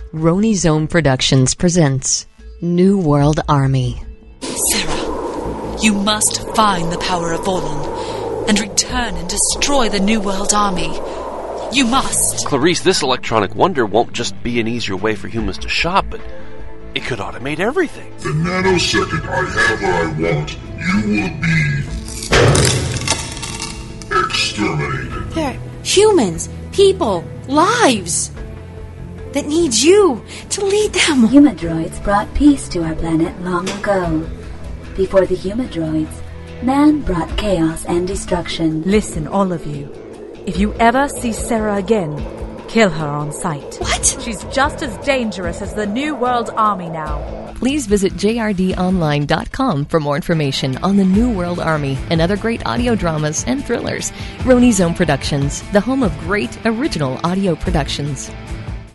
Roni Zone Productions presents New World Army. Sarah, you must find the power of Volon and return and destroy the New World Army. You must. Clarice, this electronic wonder won't just be an easier way for humans to shop, but it could automate everything. The nanosecond I have what I want, you will be exterminated. They're humans, people, lives that need you to lead them. Humadroids brought peace to our planet long ago. Before the Humadroids, man brought chaos and destruction. Listen, all of you. If you ever see Sarah again, kill her on sight. What? She's just as dangerous as the New World Army now. Please visit jrdonline.com for more information on the New World Army and other great audio dramas and thrillers. Roni Zone Productions, the home of great original audio productions.